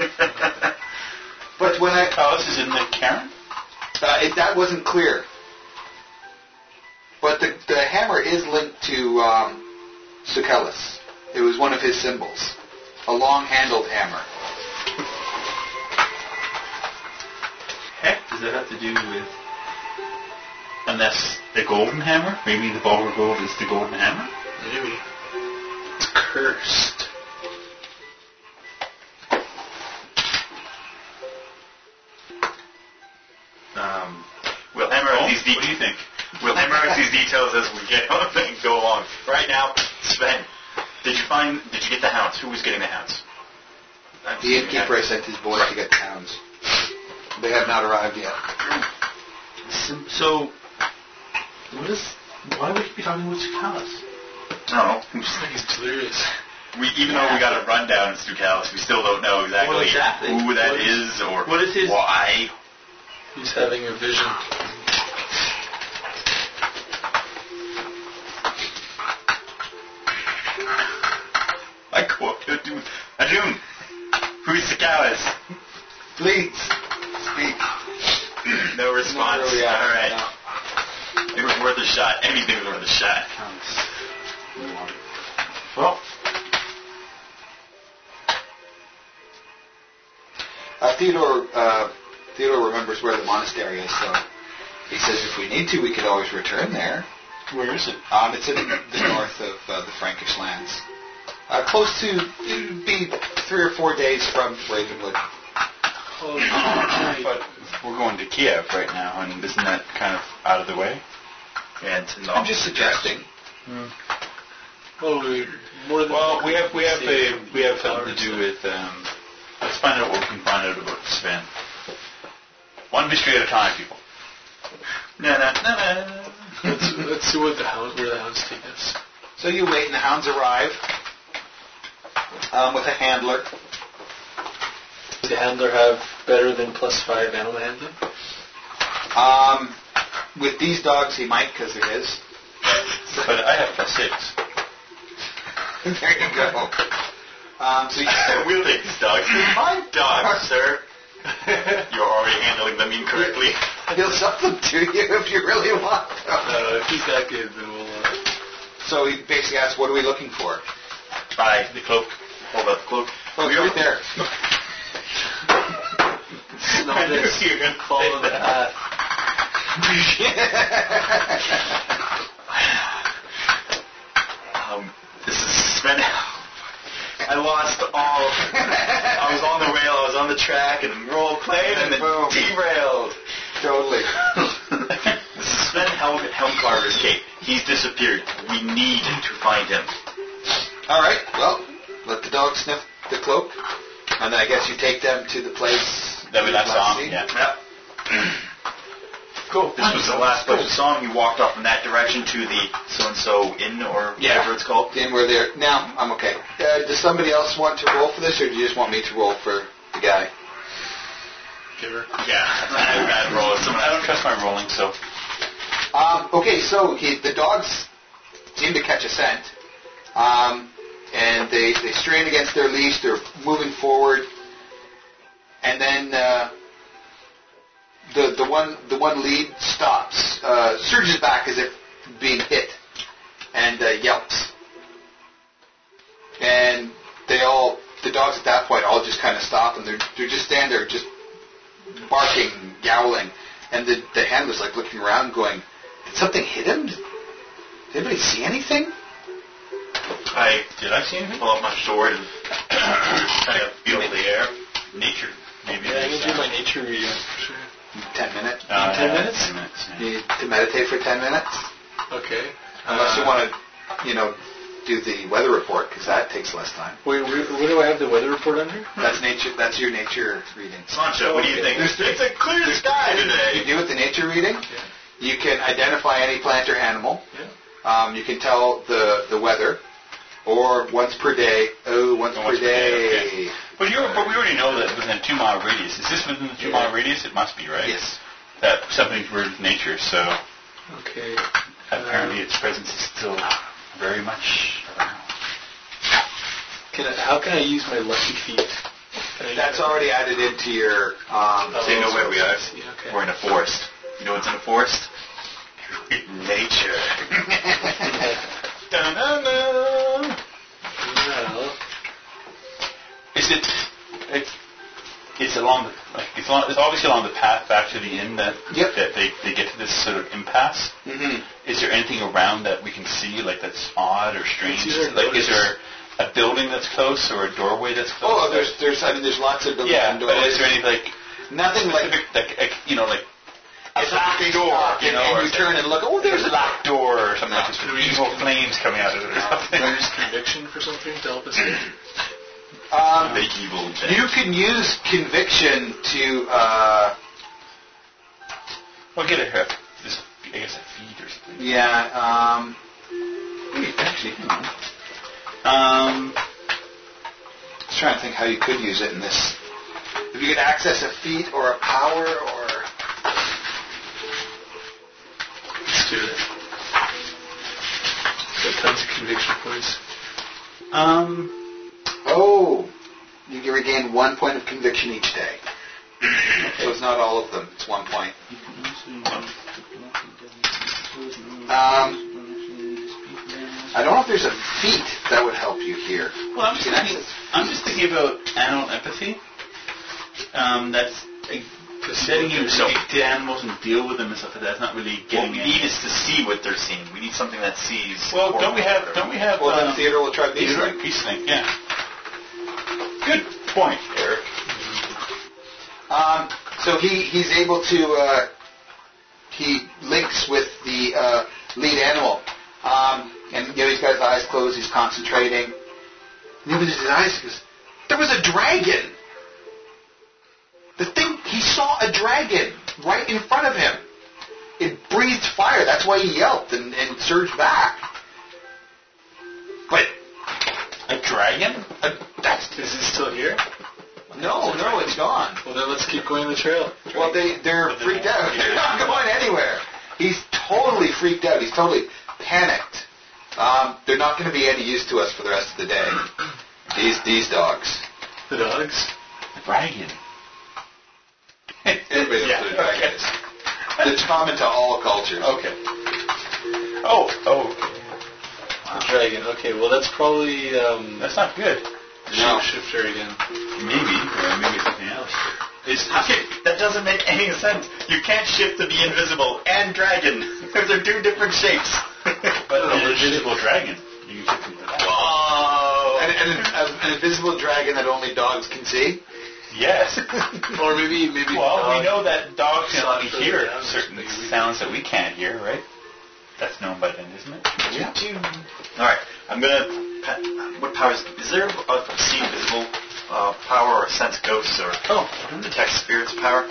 But when I Oh, this is in the cairn? uh, it, that wasn't clear. But the the hammer is linked to um, Sucalis. It was one of his symbols, a long-handled hammer. Heck, does that have to do with... Unless the golden hammer? Maybe the Baldur gold is the golden hammer? Maybe. It's cursed. Um, we'll hammer out Oh, these what do you details. think? We'll hammer out these details as we get on and go along. Right now, Sven, did you find? Did you get the hounds? Who was getting the hounds? The innkeeper I sent his boys to get the hounds. They have not arrived yet. So, so what is... Why would you be talking about Sucalis? No. I think it's delirious. We, even though we got a rundown in Stucalis, we still don't know exactly, Well, exactly. who that What is- is or what is his- why. He's having a vision. I quote Adun. Adun, who's Stucalis? Please speak. No response. really, yeah, All right. It was worth a shot. Anything was worth a shot. Well, Uh, Theodore uh, Theodore remembers where the monastery is, so he says if we need to, we could always return there. where is it? Um, it's in the north of uh, the Frankish lands, uh, close to it would be three or four days from Ravenwood. But we're going to Kiev right now, and isn't that kind of out of the way? And to I'm just suggesting. Well, we more than Well, we have we have Save a, we have something to hours. do with. Um, let's find out what we can find out about Sven. One mystery at a time, people. No, no, no, no. let's, let's see what the hounds, where the hounds take us. So you wait, and the hounds arrive um, with a handler. Does the handler have better than plus five animal handling? Um, with these dogs, he might, because they're his. But I have plus six. There you go. Um, so you, We'll take these dogs. They're my dogs, sir. You're already handling them incorrectly. he'll sell them to you if you really want them. Uh, if he's that good, then we'll... Uh, So he basically asks, what are we looking for? By the cloak. Hold up the cloak. Oh, it's right there. Smell this. Follow the path. um, this is Sven. I lost all. I was on the rail, I was on the track, and roll plane, and then Boom. derailed. Totally. This is Sven Helm, Helmcarver's Cape. He's disappeared. We need to find him. All right. Well, let the dog sniff the cloak, and then I guess you take them to the place That we last saw. seen. Yeah. Yep. Cool. This was the last place we saw him. You walked off in that direction to the so-and-so inn, or Yeah. whatever it's called. Then we're there. Now, I'm okay. Uh, does somebody else want to roll for this, or do you just want me to roll for the guy? Give her. Yeah. I bad roll. Someone I don't trust my rolling, so. Um, okay, so he, the dogs seem to catch a scent, um, and they, they strain against their leash. They're moving forward, and then uh, the the one the one lead stops, uh, surges back as if being hit, and uh, yelps. And they all the dogs at that point all just kind of stop, and they're they're just standing there, just barking, yowling, and the the handler's like looking around, going, "Did something hit him? Did anybody see anything?" I Did I see anything? pull up my sword and kind of feel the air. Nature. Maybe. Yeah, I there's, can do uh, my nature reading for sure. Ten minutes. uh, ten yeah, minutes? Ten minutes. Yeah. You need to meditate for ten minutes, Okay. unless you Uh, want to, you know, do the weather report, because that takes less time. Wait, where, where do I have the weather report under? That's nature. That's your nature reading. Sancho, what do you Okay. think? It's a clear sky You today. do with the nature reading. Yeah. You can identify any plant or animal. Yeah. Um, you can tell the the weather, or once per day. Oh, once, Oh, per, once per day. day, But, you but we already know that within a two-mile radius. Is this within the two-mile radius? It must be, right? Yes. That something's weird with nature, so Okay. apparently its presence is still very much around. Can I, how can I use my lucky feet? Can I That's use my- already added into your. Um, Oh, So you know where we are. see, okay. We're in a forest. You know what's in a forest? Nature. Da-na-na. Well, Is it? It's, it's along the. Like, it's, along, it's obviously along the path back to the inn that Yep. that they, they get to this sort of impasse. Mhm. Is there anything around that we can see, like that's odd or strange? It's either Like, is notice- there a building that's close or a doorway that's close? Oh, there's there's I mean there's lots of buildings yeah, and but doors. is there any like Nothing like specific, like, like you know, like a it's locked big door, rock, you and, know, and or you turn and look. Oh, there's there's a locked door or something No. like this with evil flames coming out of it or something? can I use conviction for something to help us here? Um, Big evil. you can use conviction to. Uh, Well, get a hip. Just, I guess a feed or something. yeah. Um, wait, actually, hang on. Um, I was trying to think how you could use it in this. If you could access a feat or a power or. Let's do it. Got tons of conviction points. um, Oh, you can regain one point of conviction each day. So it's not all of them. It's one point. Um, I don't know if there's a feat that would help you here. well, I'm just You can thinking. access- I'm just thinking about animal empathy. Um, that's like, letting you So- speak to animals and deal with them and stuff like that. That's not really What getting we any- need is to see what they're seeing. We need something that sees. Well, or don't we have? whatever. Don't we have? Well, then um, Theodore will try these. Theodore? Peace link, yeah. Good point, Eric. Um, so he, he's able to, uh, he links with the uh, lead animal. Um, and, you know, he's got his eyes closed, he's concentrating. And he opens his eyes and goes, there was a dragon! The thing, he saw a dragon right in front of him. It breathed fire, that's why he yelped and, and surged back. But, A dragon? uh, that's, Is it still here? no, no, it's gone. Well, then let's keep going the trail. Well, they, they're But they're freaked not- out. They're not going anywhere. He's totally freaked out. He's totally panicked. Um, they're not going to be any use to us for the rest of the day. These these dogs. The dogs? A dragon. Everybody knows Yeah, what a dragon okay. is. It's common to all cultures. Okay. Oh, oh, okay. The dragon. Okay, well that's probably um, That's not good. No. shapeshifter again. Maybe, or maybe something else. It's, okay, that doesn't make any sense. You can't shift to be invisible and dragon. They're two different shapes. But an invisible dragon. You can shift into that. Whoa. And, and an, an invisible dragon that only dogs can see. Yes. Or maybe maybe. Well, we dog- know that dogs can only Sound hear further down, certain maybe we- sounds that we can't hear, right? That's known by them, isn't it? Yeah. All right, I'm gonna. Pa- what powers? Is there a see invisible uh, power or sense ghosts or Oh. detect spirits power?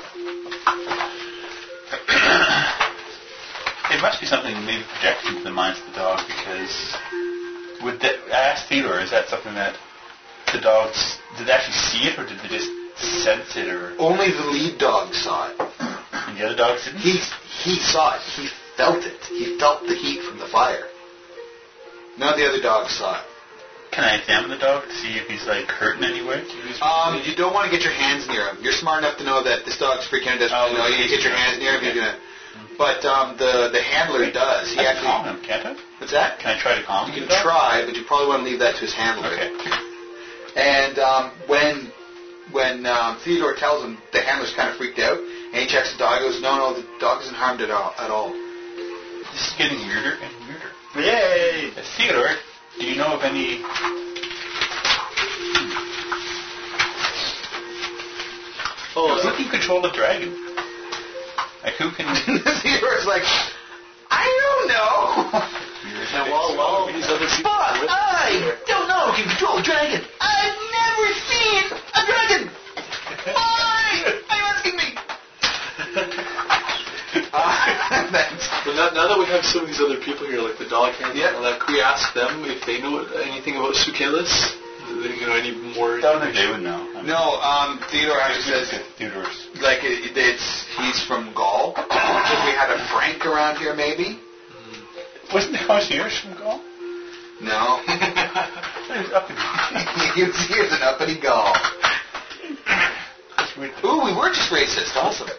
It must be something maybe projected into the minds of the dog because would that, I asked Theodore, is that something that the dogs did they actually see it or did they just sense it or Only the lead dog saw it. and the other dogs didn't? He he saw it. He felt it. He felt the heat from the fire. None of the other dogs saw it. Can I examine the dog to see if he's like hurt in any way? Um, you don't want to get your hands near him. You're smart enough to know that this dog's freaking out. Doesn't Oh, know you okay. get your hands near him. You're gonna. But um, the the handler does. He I can calm actually. him, can't I? What's that? Can I try to calm You him? can try, but you probably want to leave that to his handler. Okay. And um, when when um, Theodore tells him, the handler's kind of freaked out, and he checks the dog. He goes, no, no, the dog isn't harmed at all. At all. This is getting weirder and weirder. Yay! Uh, Theodore, do you know of any... Oh, Who can control the dragon? Like who can... Theodore's like, I don't know. and while while all these other people But are with I don't know who can control a dragon. I've never seen a dragon. Why are you asking me? Uh, that's, But now, now that we have some of these other people here, like the dog hands Yep. and all that, can we ask them if they know anything about Sukelis? Do they know any more? I don't think they would know. I mean, no, um, Theodore actually says, Theodore's... like, it, it's he's from Gaul. If we had a Frank around here, maybe? Wasn't the concierge from Gaul? No. He was up in... he was, he was an uppity Gaul. That's weird. Ooh, we were just racist. Awesome.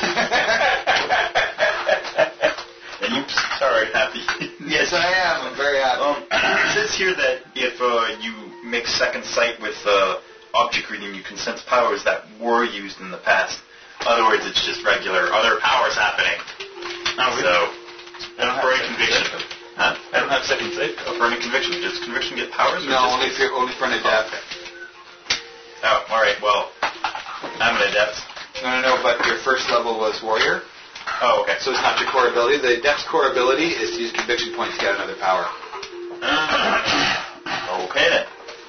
And you sorry, happy. Yes, I am. I'm very happy. Um, it says here that if uh, you make second sight with uh, object reading, you can sense powers that were used in the past. In other words, it's just regular other powers happening. Oh, really? So, I don't for have a conviction. Huh? I don't have second sight. Oh, for any conviction. Does conviction get powers? Or No, just only if you're, only for an adept. Oh, all right. Well, I'm an adept. No, no, no, but your first level was warrior, Oh, okay. so it's not your core ability. The adept's core ability is to use conviction points to get another power. Okay then.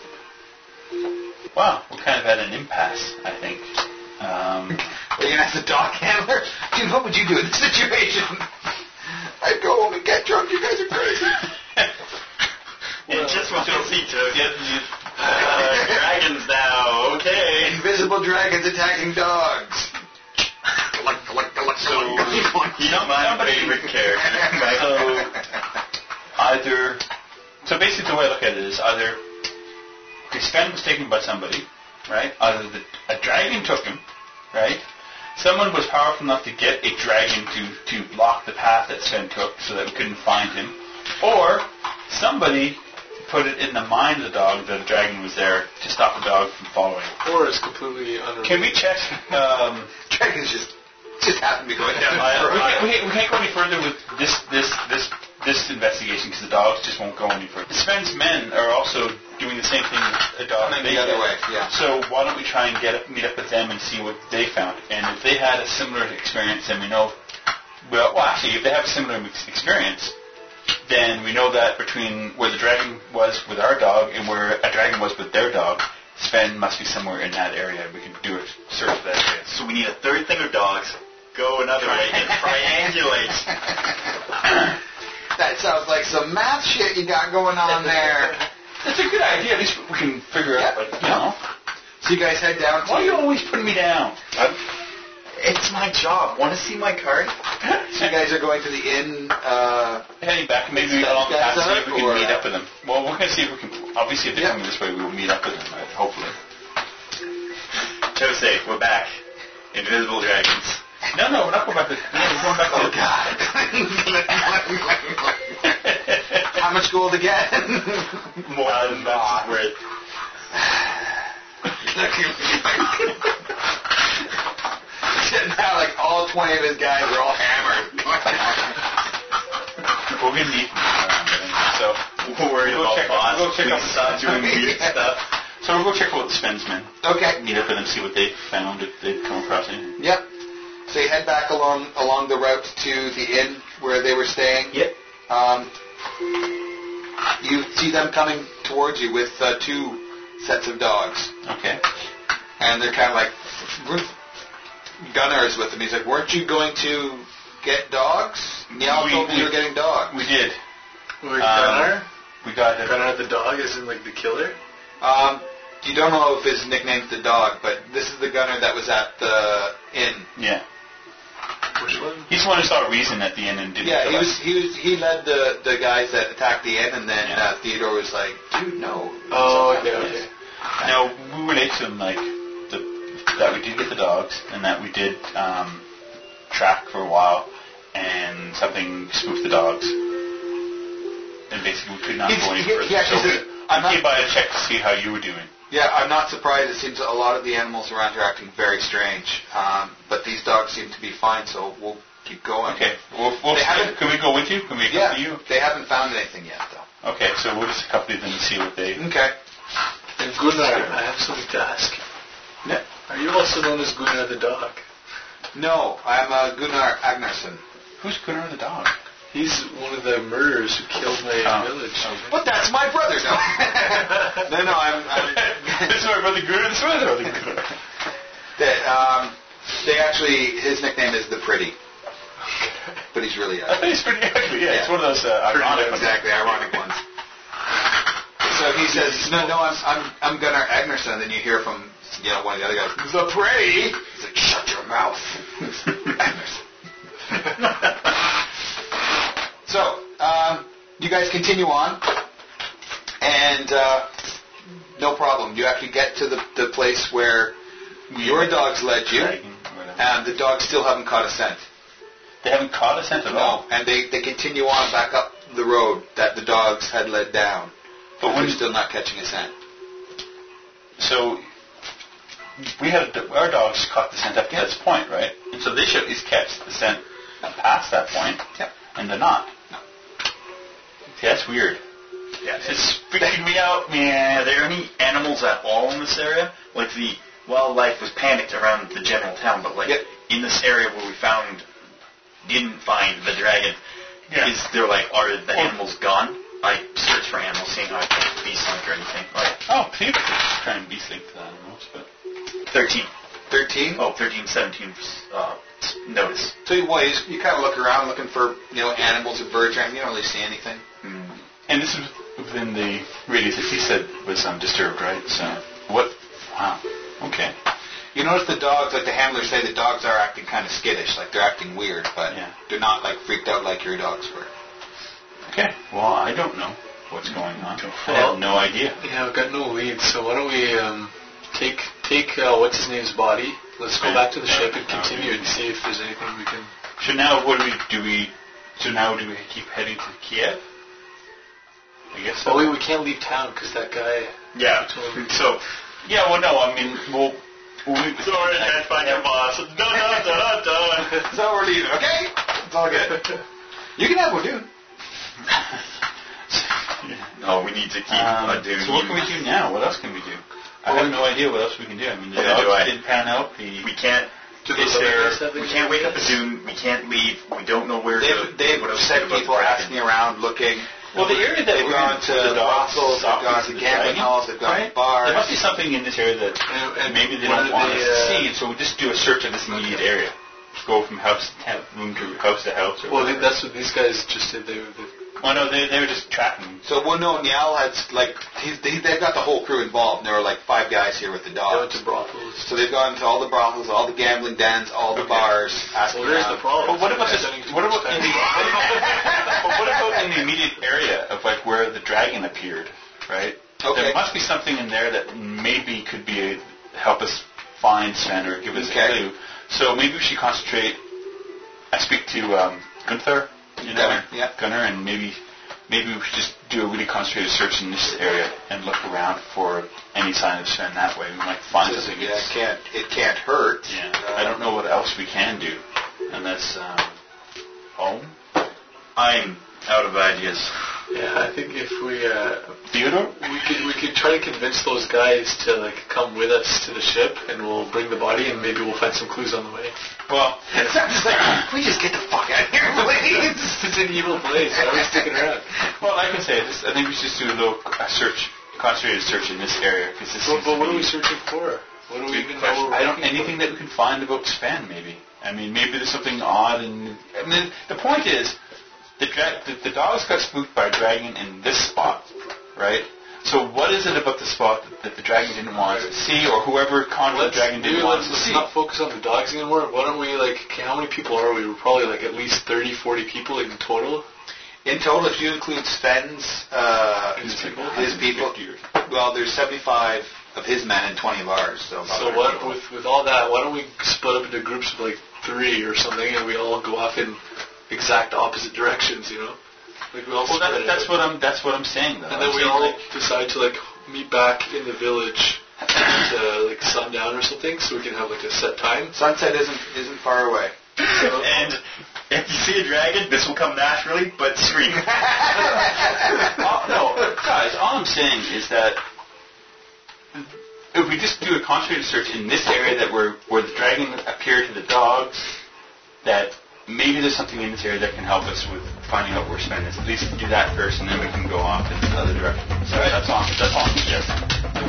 Wow, we're kind of at an impasse, I think. Um, Are you going to ask the dog handler? Dude, what would you do in this situation? I'd go home and get drunk. You guys are crazy. And just what you'll see, Toad. Uh, dragons now. Okay. Invisible dragons attacking dogs. Collect, collect, collect, So, collect. he's my favorite character. so, either... So basically the way I look at it is either... Okay, Sven was taken by somebody, right? Either the, a dragon took him, right? Someone was powerful enough to get a dragon to, to block the path that Sven took so that we couldn't find him. Or somebody put it in the mind of the dog that a dragon was there to stop the dog from following. Or it's completely unrelated. Can we check... Um, Dragons just, just happen to be going down I, the we, road. can't, we, can't, we can't go any further with this this this this investigation because the dogs just won't go any further. Sven's men are also doing the same thing with a dog. Coming They the other did. way, yeah. So why don't we try and get up, meet up with them and see what they found? And if they had a similar experience, then we know. Well, well, actually, if they have a similar ex- experience, then we know that between where the dragon was with our dog and where a dragon was with their dog, Sven must be somewhere in that area. We can do a search for that area. So we need a third thing of dogs. Go another way and triangulate. That sounds like some math shit you got going on there. That's a good idea. At least we can figure out, like, you know. So you guys head down to... Why are you always putting me down? It's my job. Want to see my card? So you guys are going to the inn... Uh, Heading back, maybe Is that- along the path, that's see if we up, can or- meet up with them. Well, we're going to see if we can... Obviously, if they're Yeah. coming this way, we will meet up with them, right? Hopefully. Jose, we're back. Invisible dragons. No, no, we're not going back to... No, we're going back to... oh, God. how much gold again? More than that's worth. Now, like, all twenty of his guys are all hammered. We're going to need them around anyway, so We're worried we'll about check, boss. we'll check Please out stop doing weird stuff. So we'll go check out the Spensmen. Okay. Meet up with them, see what they found, if they've come across anything. Yep. So you head back along along the route to the inn where they were staying. Yep. Um, you see them coming towards you with uh, two sets of dogs. Okay. And they're kind of like, Gunnar is with them. He's like, weren't you going to get dogs? Niall We- told me we- you were getting dogs. We did. Wait, Um, Gunnar? We got it. Gunnar the dog, as in like the killer? Um, you don't know if his nickname's the dog, but this is the Gunnar that was at the inn. Yeah. Which one? He's the one who saw Reason at the end and didn't Yeah, kill he us. was he was he led the, the guys that attacked the inn, and then Yeah. uh, Theodore was like, dude, no. Oh, Something okay, else. okay. No, we relate to him like the, that we did get the dogs and that we did um, track for a while and something spooked the dogs. And basically we could not He's- go any he- further. he actually so says, we, I'm I not- came by to check to see how you were doing. Yeah, I'm not surprised. It seems a lot of the animals around here are acting very strange, um, but these dogs seem to be fine, so we'll keep going. Okay. We'll, we'll They see. haven't- Can we go with you? Can we Yeah, accompany you? they haven't found anything yet, though. Okay, so we'll just accompany them and see what they... Okay. And Gunnar, I have something to ask. Yeah. Are you also known as Gunnar the dog? No, I'm uh, Gunnar Agnarsson. Who's Gunnar the dog? He's one of the murderers who killed my Oh. village. But that's my brother, no. no, no, I'm... I'm This is my brother Gunnar, this is my brother Gunnar. they, um, they actually, his nickname is The Pretty. But he's really I ugly. think it's pretty ugly, yeah. Yeah. It's one of those uh, ironic ones. Exactly, ironic ones. So he says, no, no, I'm, I'm, I'm Gunnar Agnarsson. Then you hear from, you know, one of the other guys, The Pretty. He's like, shut your mouth. Agnarsson. So, um, you guys continue on, and uh, no problem. You actually get to the, the place where your dogs led you, Dragging, whatever. and the dogs still haven't caught a scent. They haven't caught a scent at all. No, and they, they continue on back up the road that the dogs had led down, But but when they're still not catching a scent. so we had our dogs caught the scent up to this point, right? And so they should at least catch the scent past that point, Yep. and they're not. No. See, that's weird. Yeah, It's freaking me out, man. Are there any animals at all in this area? Like the wildlife was panicked around the general town, but like Yep. in this area where we found, didn't find the dragon, Yeah. is there like, are the Well- animals gone? I searched for animals, seeing how I can't be sunk or anything. Like Oh, people could try and be synced to the animals, but thirteen. thirteen? Oh, thirteen, seventeen, uh, notice. So you, well, you, you kind of look around looking for, you know, animals or birds, and you don't really see anything. Mm. and this is within the radius that he said was um, disturbed, right? So what? Wow. Okay. You notice the dogs, like the handlers say, the dogs are acting kind of skittish, like they're acting weird, but Yeah. they're not like freaked out like your dogs were. Okay. Well, I don't know what's going on. I Well- have no idea. Yeah, I've got no leads, so why don't we um, take take uh, what's his name's body? Let's go Okay. back to the ship and Yeah. continue and see if there's anything we can. So now, what do we do? We so now do we keep heading to Kiev? I guess so. Oh wait, we can't leave town because that guy. Yeah. So, Yeah. Well, no. I mean, we'll. we'll we, sorry, I can't find your boss. Dun, dun, dun, dun. So we're leaving, okay? It's all good. You can have one, dude. No, we need to keep Um, uh, doing. so what can we do now? What else can we do? I have no idea what else we can do. I mean, the Neither do dogs I. didn't pan out. The We can't. Do Is those other there, guys have we any can't wake up ideas? at Dune. We can't leave. We don't know where to. They've, they've what else sent to do about people the dragon. asking around, looking. well, the area that They've we're gone in, to the dogs brothels, they've stop gone into to the gambling dragon, halls, they've gone right? to bars. There must be something in this area that And, and maybe they one don't of want the, us to uh, see, and so we just do a search of this immediate area. Go from house to house, room to house to house. Or Well, they, whatever. that's what these guys just did. They, they Oh no, they they were just tracking. So, well, no, Niall had, like, he's, he, they've got the whole crew involved, and there were like five guys here with the they went dogs. to brothels. So they've gone to all the brothels, all the gambling dens, all the Okay. bars, asking Well, there's around. the problem. But what about They're this? sending too What much about in time. the? But what about in the immediate area of like where the dragon appeared? Right. Okay. There must be something in there that maybe could be a, help us find Sven or give us Okay. a clue. So maybe we should concentrate. I speak to um, Gunther, you know, Gunnar, yeah. Gunnar, and maybe maybe we should just do a really concentrated search in this area and look around for any sign of Sven that way. We might find So, something. yeah, it can't, it can't hurt. Yeah. Uh, I don't know what else we can do. And that's, um, home? I'm out of ideas. Yeah, I think if we uh, Theodore? we could we could try to convince those guys to like come with us to the ship, and we'll bring the body, and maybe we'll find some clues on the way. Well, It's not just like, can we just get the fuck out of here, please? It's an evil place. Why are we sticking around? well, like I say, this, I think we should just do a little a search, concentrated search in this area because this. But, seems but to what are be we searching for? What do we Good even question. know? What we're I don't. looking Anything for? that we can find about Sven, maybe. I mean, maybe there's something odd. And I mean, the point is, the, dra- the the dogs got spooked by a dragon in this spot, right? So what is it about the spot that, that the dragon didn't want us to see, or whoever conjured the Let's, dragon didn't maybe want let's, us to let's see? not focus on the dogs anymore. Why don't we, like, okay, how many people are we? We're probably, like, at least thirty, forty people in total. In total, if you include Sven's, uh, His people? his people, well, there's seventy-five of his men and twenty of ours. So, about So one hundred what, people. with, with all that, why don't we split up into groups of, like, three or something, and we all go off in exact opposite directions, you know? Like, we all Well, that, spread that's out. what I'm. That's what I'm saying, though. And then I'm we saying, all like, decide to, like, meet back in the village to, like, sundown or something, so we can have, like, a set time. Sunset isn't isn't far away. And if you see a dragon, this will come naturally, but scream. oh, no, guys, all I'm saying is that if we just do a concentrated search in this area that where where the dragon appeared to the dogs, that maybe there's something in this area that can help us with finding out where Sven is. At least do that first, and then we can go off in the other direction. So that's all. That's all I'm suggesting.